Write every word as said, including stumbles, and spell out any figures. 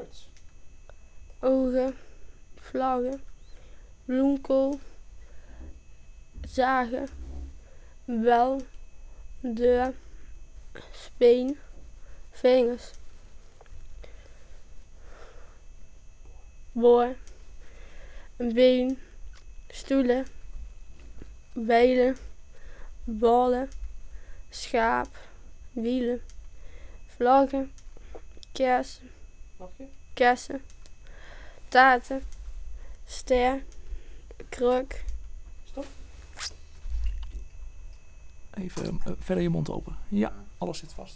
Words. Ogen, vlaggen, bloemkool, zagen, bel, deur, speen, vingers, boor, een been, stoelen, bijlen, ballen, schaap, wielen, vlaggen, kersen, Nog een keer? kersen, taarten, ster, kruk. Stop. Even uh, verder je mond open. Ja, alles zit vast.